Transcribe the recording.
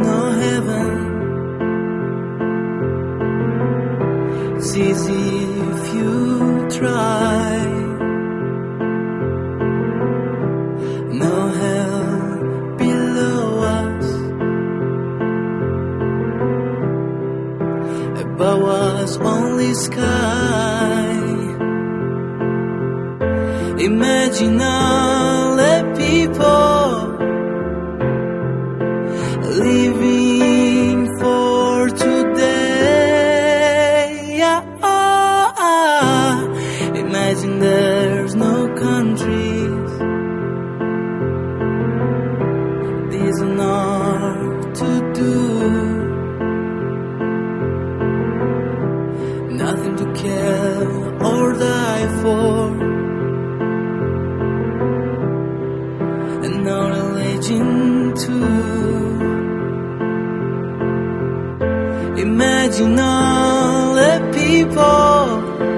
no heaven. It's easy if you try. No hell below us, above us only sky. Imagine all the people living for today. Imagine there's no countries. There's enough to do. Nothing to kill or die for. And no religion too. Imagine all the people